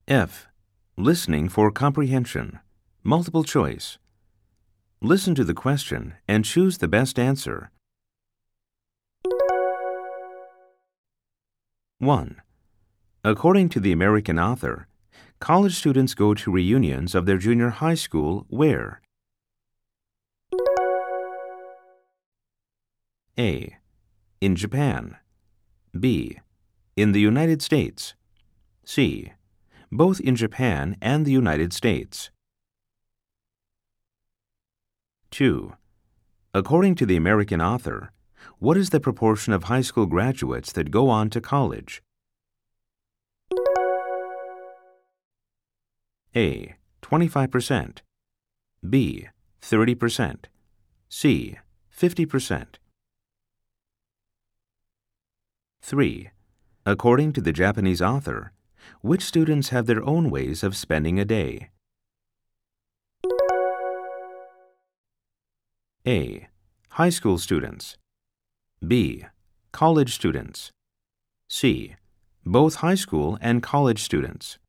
F. Listening for comprehension. Multiple choice. Listen to the question and choose the best answer. 1. According to the American author, college students go to reunions of their junior high school where? A. In Japan. B. In the United States. C. Both in Japan and the United States. 2. According to the American author, what is the proportion of high school graduates that go on to college? A. 25%. B. 30%. C. 50%. 3. According to the Japanese author, which students have their own ways of spending a day? A. High school students. B. College students. C. Both high school and college students.